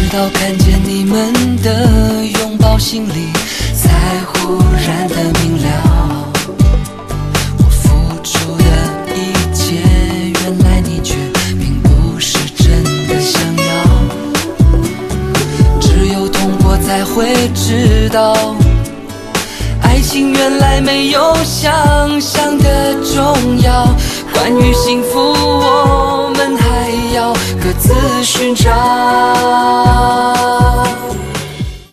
到看见你们的拥抱，心里才忽然的明了，我付出的一切，原来你却并不是真的想要。只有痛过才会知道，爱情原来没有想象的重要。关于幸福，我们还要各自寻找。